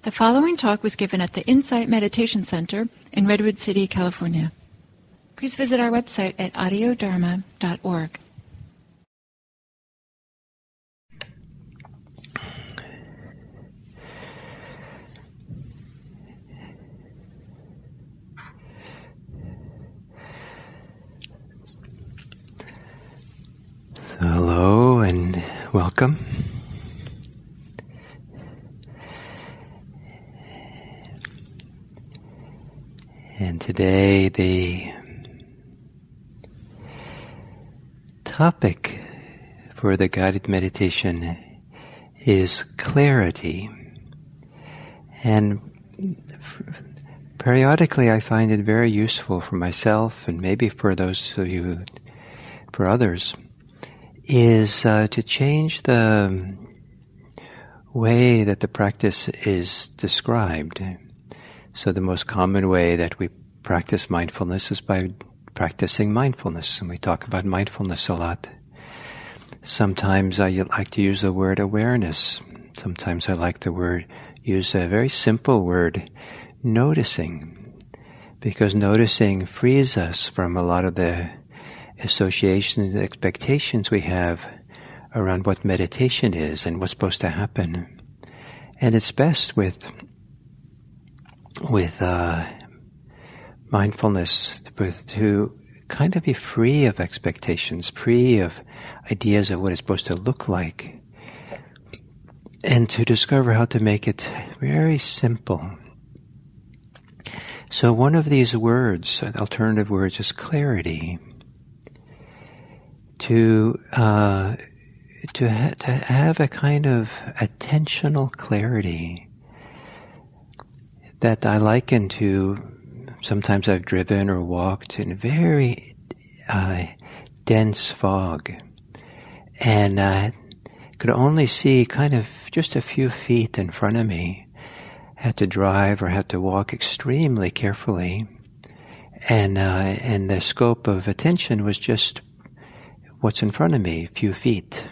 The following talk was given at the Insight Meditation Center in Redwood City, California. Please visit our website at audiodharma.org. Hello and welcome. And today the topic for the guided meditation is clarity. And periodically I find it very useful for myself and maybe for those of you, for others, is to change the way that the practice is described. So the most common way that we practice mindfulness is by practicing mindfulness, and we talk about mindfulness a lot. Sometimes I like to use the word awareness. Sometimes I like to use a very simple word, noticing, because noticing frees us from a lot of the associations and expectations we have around what meditation is and what's supposed to happen. And it's best with mindfulness to kind of be free of expectations, free of ideas of what it's supposed to look like, and to discover how to make it very simple. So one of these words, alternative words, is clarity. To have a kind of attentional clarity that I liken to, sometimes I've driven or walked in very dense fog, and could only see kind of just a few feet in front of me. Had to drive or had to walk extremely carefully, and the scope of attention was just what's in front of me, a few feet.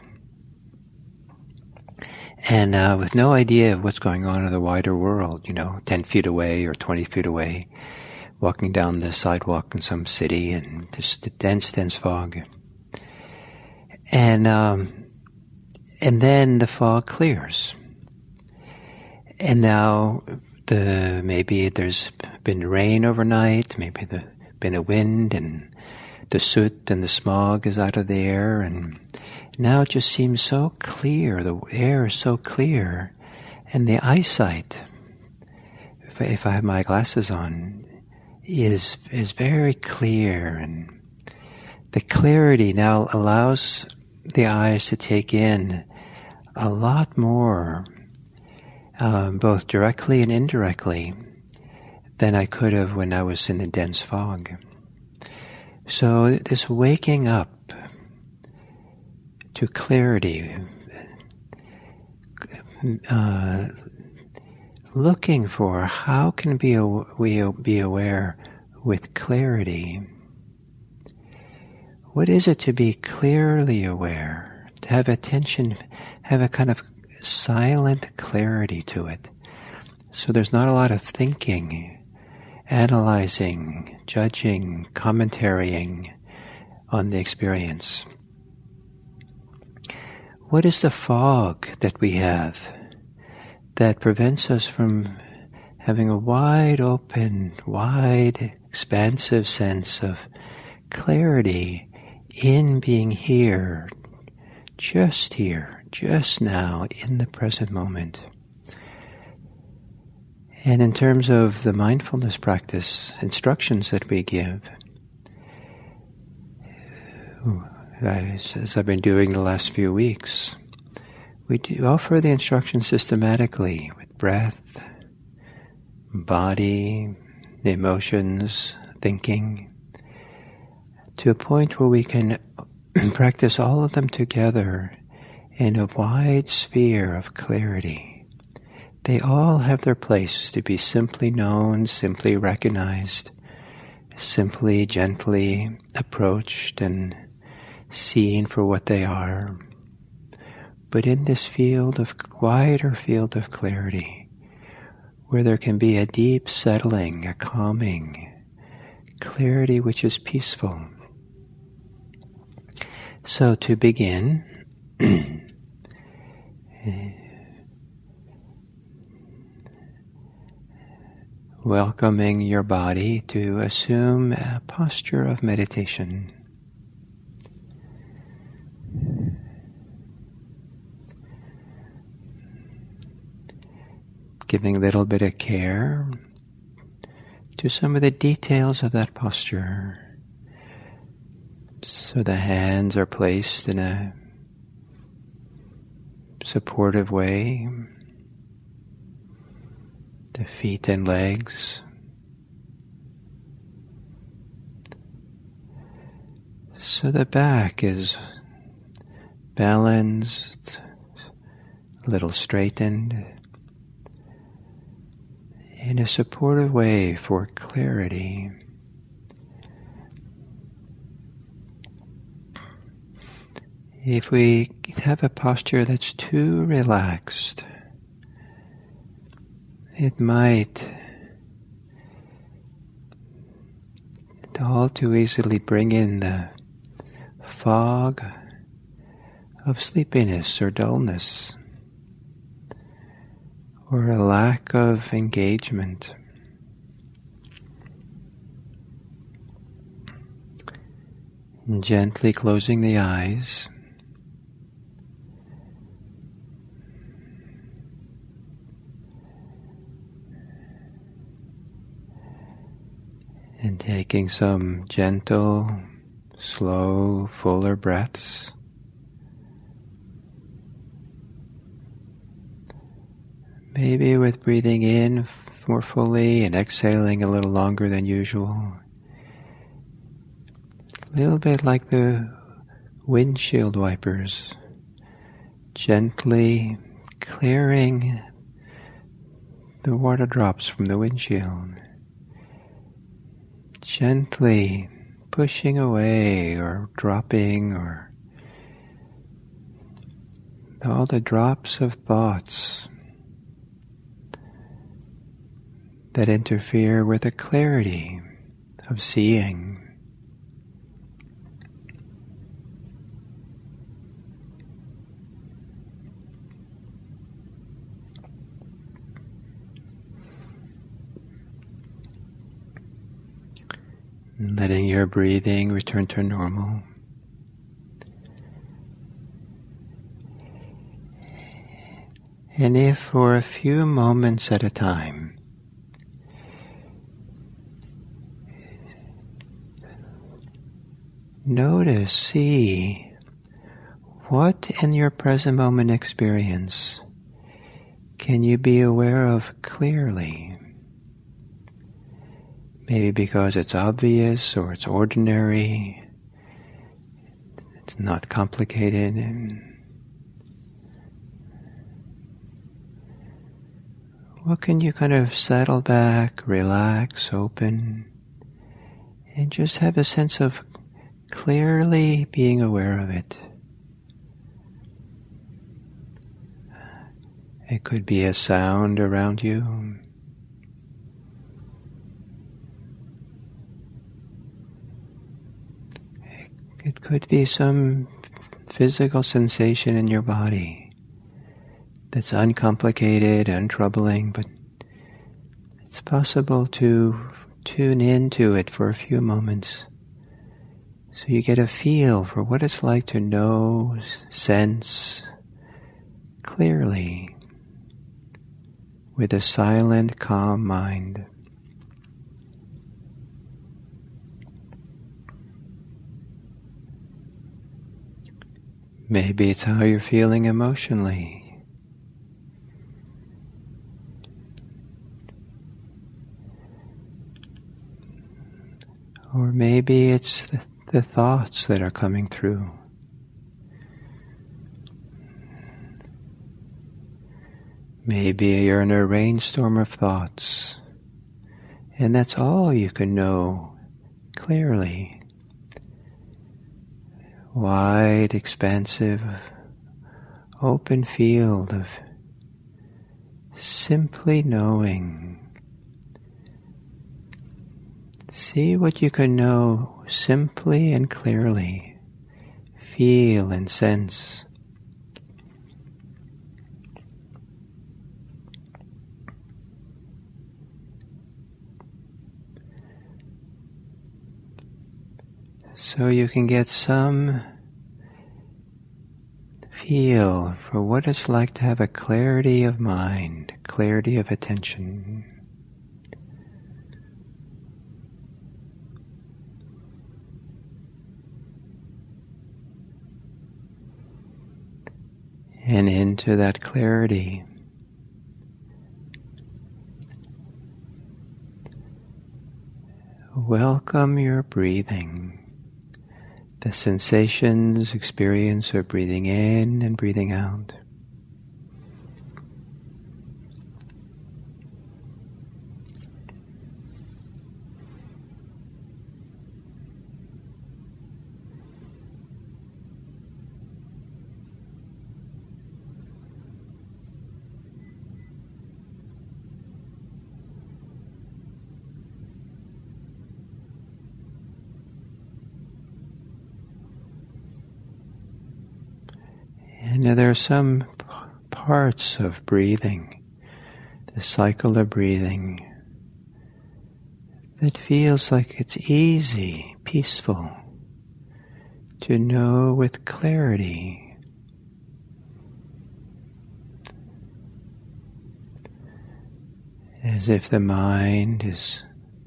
And with no idea of what's going on in the wider world, 10 feet away or 20 feet away, walking down the sidewalk in some city and just a dense fog. And then the fog clears. And now maybe there's been rain overnight, maybe there's been a wind, and the soot and the smog is out of the air, and now it just seems so clear, the air is so clear, and the eyesight, if I have my glasses on, is very clear, and the clarity now allows the eyes to take in a lot more, both directly and indirectly, than I could have when I was in the dense fog. So this waking up to clarity, looking for how can we be aware with clarity. What is it to be clearly aware? To have attention, have a kind of silent clarity to it. So there's not a lot of thinking, analyzing, judging, commentarying on the experience. What is the fog that we have that prevents us from having a wide open, wide, expansive sense of clarity in being here, just now, in the present moment? And in terms of the mindfulness practice instructions that we give, as I've been doing the last few weeks, we do offer the instructions systematically with breath, body, the emotions, thinking, to a point where we can practice all of them together in a wide sphere of clarity. They all have their place to be simply known, simply recognized, simply, gently approached and seen for what they are. But in this wider field of clarity, where there can be a deep settling, a calming, clarity which is peaceful. So to begin, welcoming your body to assume a posture of meditation. Giving a little bit of care to some of the details of that posture. So the hands are placed in a supportive way. The feet and legs. So the back is balanced, a little straightened, in a supportive way for clarity. If we have a posture that's too relaxed, it might all too easily bring in the fog of sleepiness or dullness, or a lack of engagement. And gently closing the eyes, and taking some gentle, slow, fuller breaths. Maybe with breathing in more fully and exhaling a little longer than usual. A little bit like the windshield wipers, gently clearing the water drops from the windshield. Gently pushing away or dropping or all the drops of thoughts that interfere with the clarity of seeing. Letting your breathing return to normal. And if for a few moments at a time, notice, see what in your present moment experience can you be aware of clearly. Maybe because it's obvious or it's ordinary, it's not complicated. What can you kind of settle back, relax, open, and just have a sense of clearly being aware of it? It could be a sound around you. It could be some physical sensation in your body that's uncomplicated, untroubling, but it's possible to tune into it for a few moments so you get a feel for what it's like to know, sense clearly with a silent, calm mind. Maybe it's how you're feeling emotionally. Or maybe it's the thoughts that are coming through. Maybe you're in a rainstorm of thoughts, and that's all you can know clearly. Wide, expansive, open field of simply knowing. See what you can know simply and clearly, feel and sense. So you can get some feel for what it's like to have a clarity of mind, clarity of attention. And into that clarity, welcome your breathing, the sensations, experience of breathing in and breathing out. And there are some parts of breathing, the cycle of breathing, that feels like it's easy, peaceful, to know with clarity. As if the mind is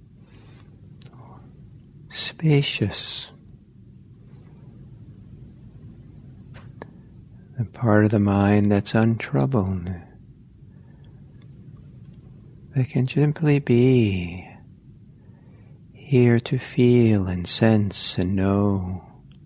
spacious. The part of the mind that's untroubled, that can simply be here to feel and sense and know.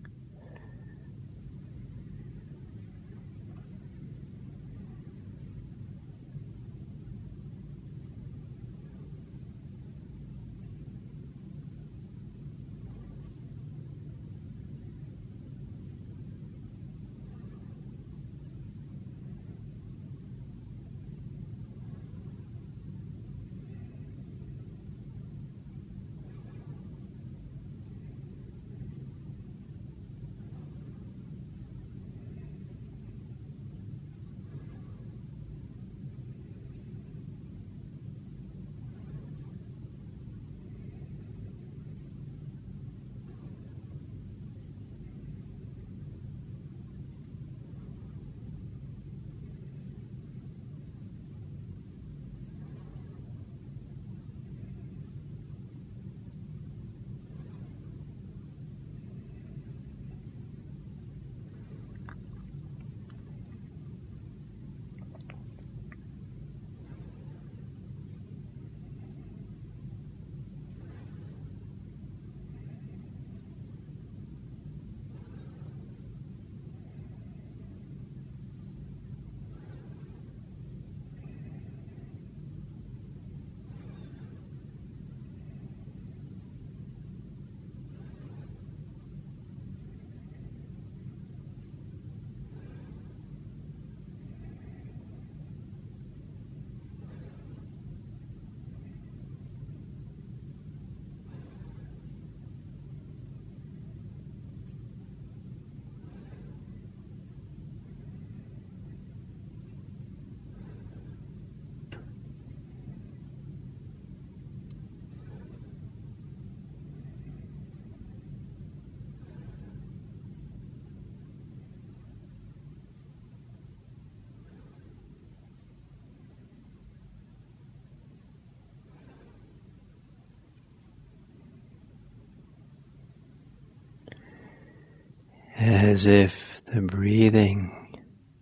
As if the breathing,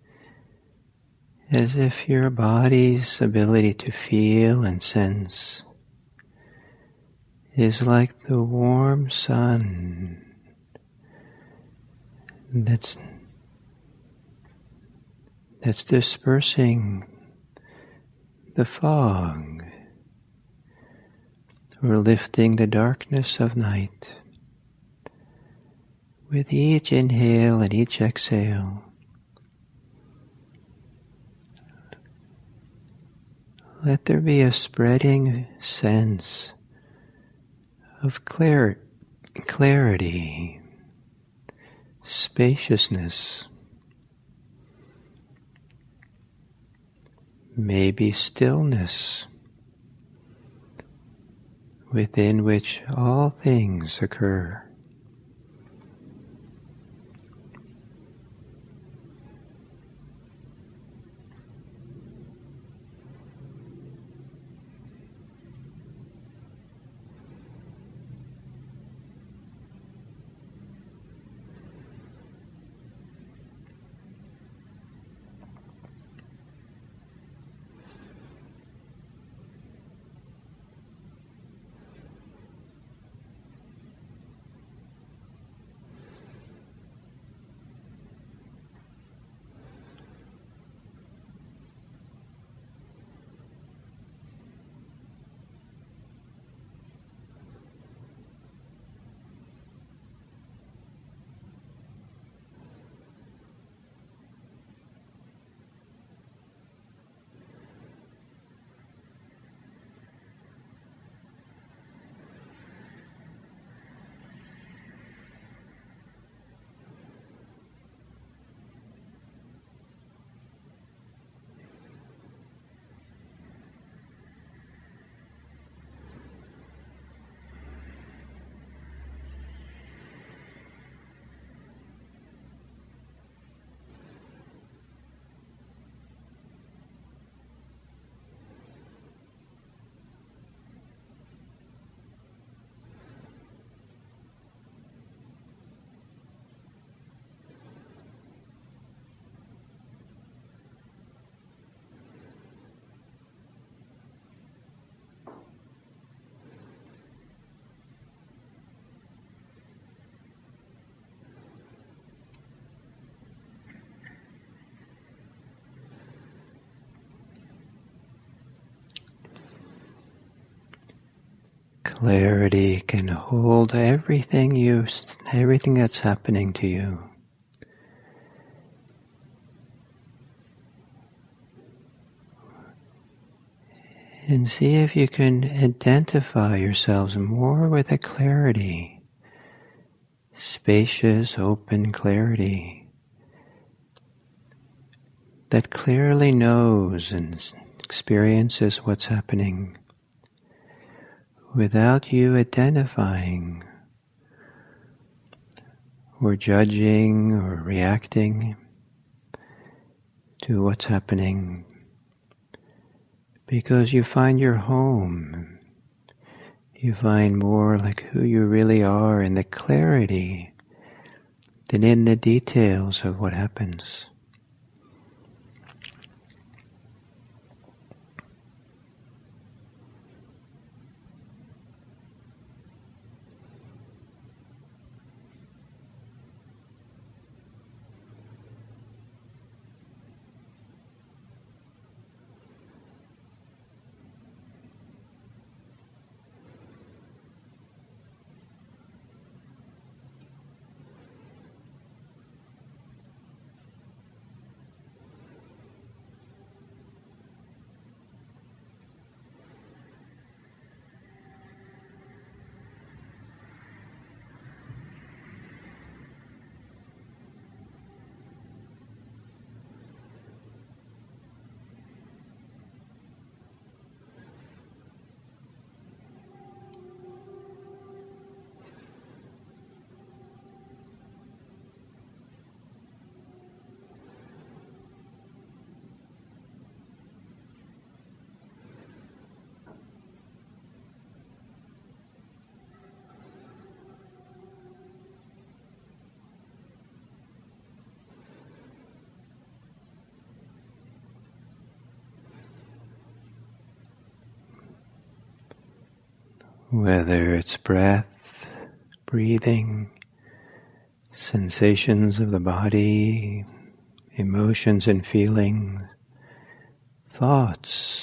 as if your body's ability to feel and sense is like the warm sun that's dispersing the fog or lifting the darkness of night. With each inhale and each exhale, let there be a spreading sense of clarity, spaciousness, maybe stillness, within which all things occur. Clarity can hold everything that's happening to you. And see if you can identify yourselves more with a clarity, spacious, open clarity that clearly knows and experiences what's happening without you identifying or judging or reacting to what's happening, because you find your home. You find more like who you really are in the clarity than in the details of what happens. Whether it's breath, breathing, sensations of the body, emotions and feelings, thoughts.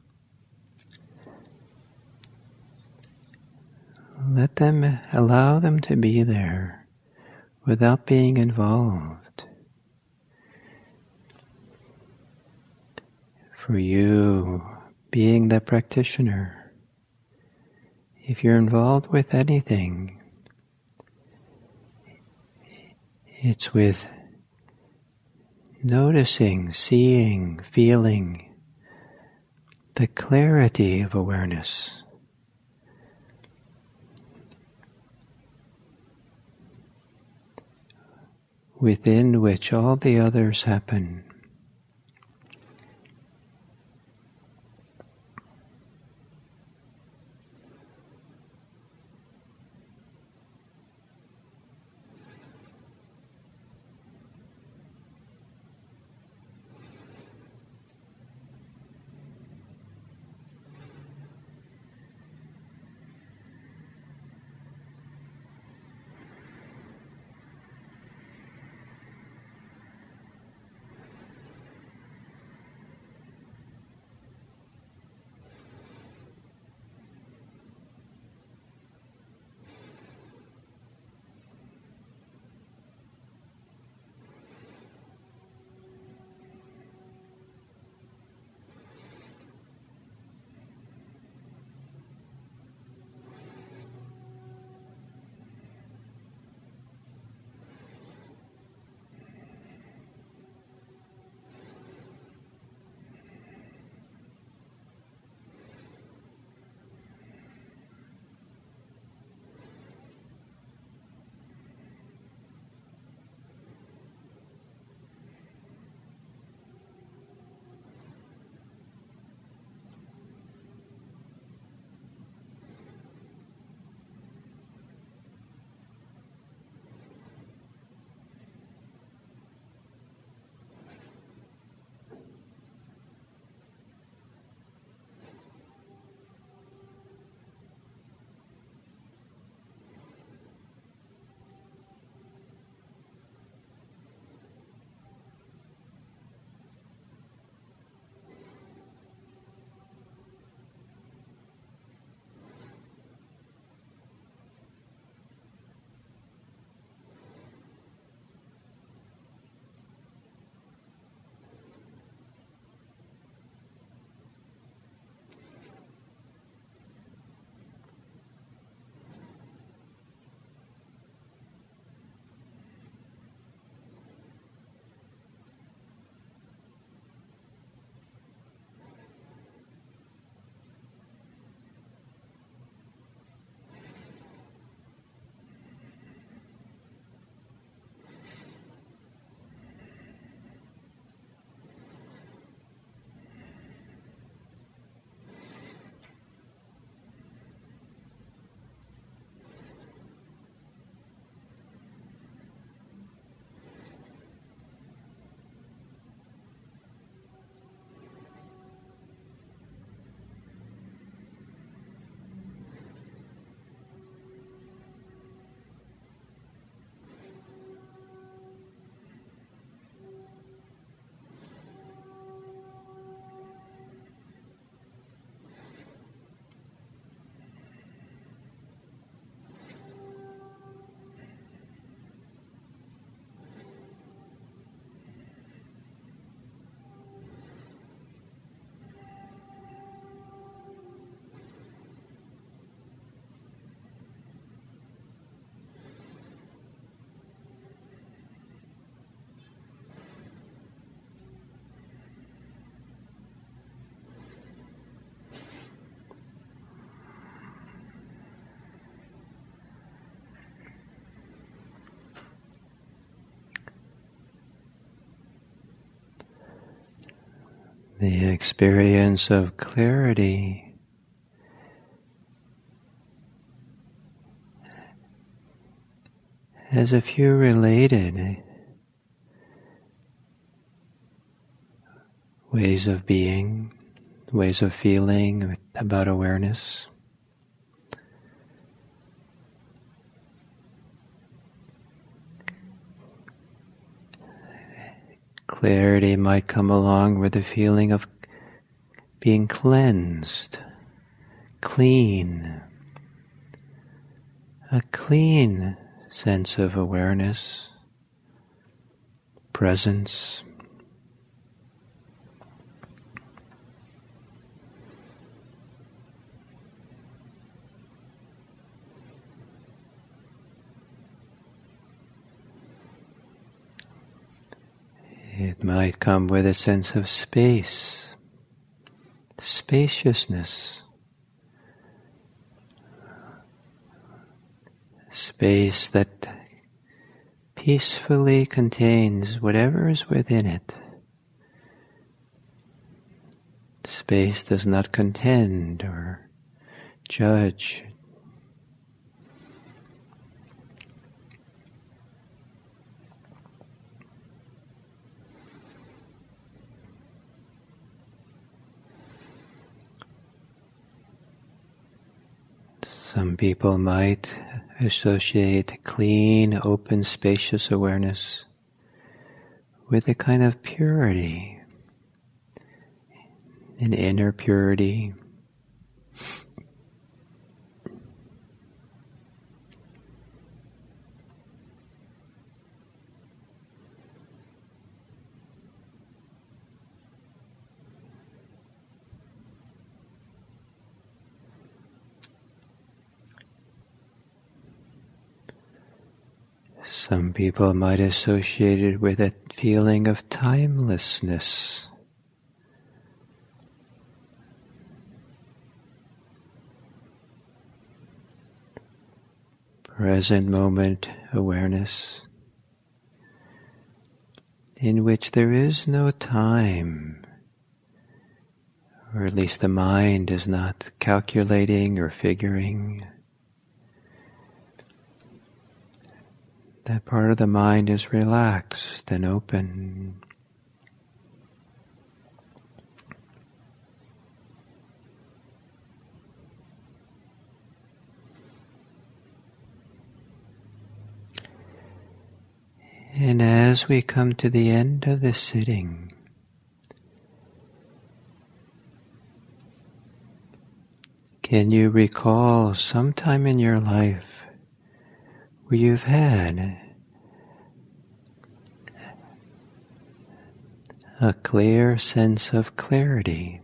Allow them to be there without being involved. For you, being the practitioner, if you're involved with anything, it's with noticing, seeing, feeling the clarity of awareness. Within which all the others happen. The experience of clarity has a few related ways of being, ways of feeling about awareness. Clarity might come along with the feeling of being cleansed, clean, a clean sense of awareness, presence. It might come with a sense of space, spaciousness, space that peacefully contains whatever is within it. Space does not contend or judge. Some people might associate clean, open, spacious awareness with a kind of purity, an inner purity. Some people might associate it with a feeling of timelessness. Present moment awareness, in which there is no time, or at least the mind is not calculating or figuring. That part of the mind is relaxed and open. And as we come to the end of this sitting, can you recall some time in your life where you've had a clear sense of clarity,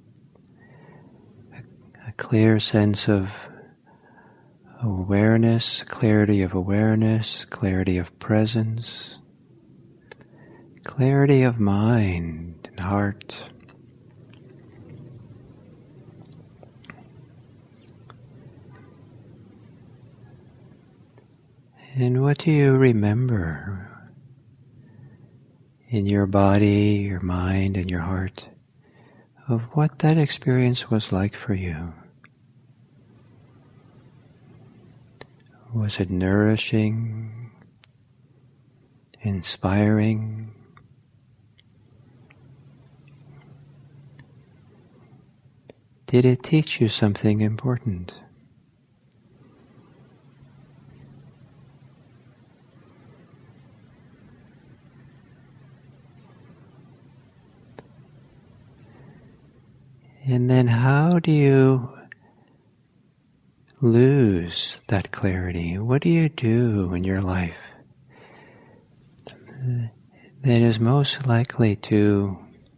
a clear sense of awareness, clarity of awareness, clarity of presence, clarity of mind and heart. And what do you remember in your body, your mind, and your heart of what that experience was like for you? Was it nourishing, inspiring? Did it teach you something important? And then how do you lose that clarity? What do you do in your life that is most likely to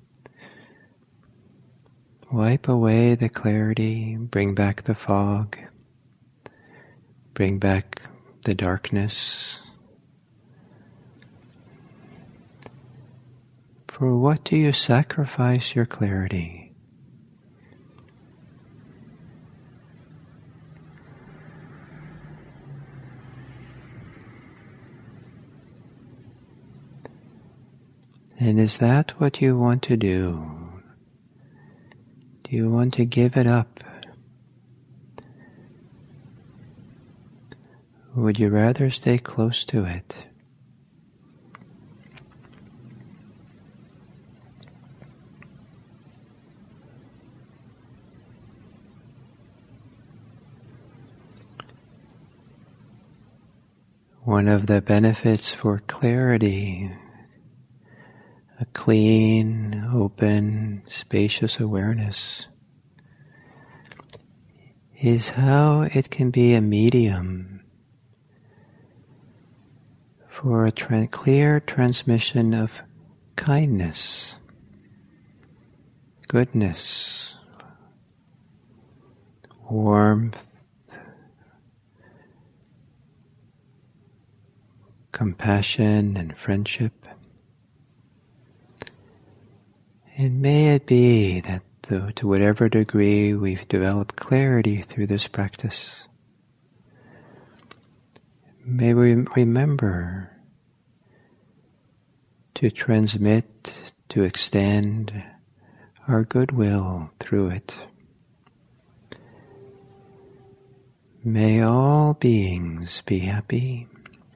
wipe away the clarity, bring back the fog, bring back the darkness? For what do you sacrifice your clarity? And is that what you want to do? Do you want to give it up? Or would you rather stay close to it? One of the benefits for clarity, a clean, open, spacious awareness, is how it can be a medium for a clear transmission of kindness, goodness, warmth, compassion and friendship. And may it be that to whatever degree we've developed clarity through this practice, may we remember to transmit, to extend our goodwill through it. May all beings be happy.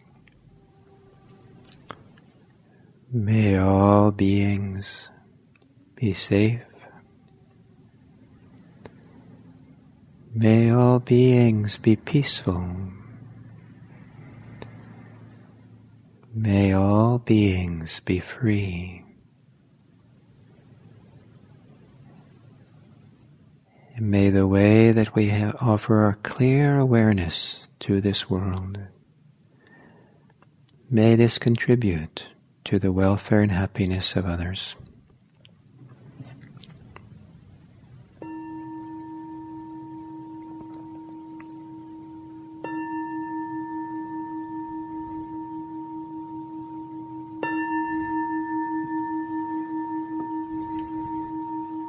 May all beings be safe. May all beings be peaceful. May all beings be free. And may the way that we offer our clear awareness to this world, may this contribute to the welfare and happiness of others.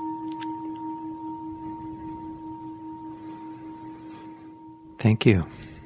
Thank you.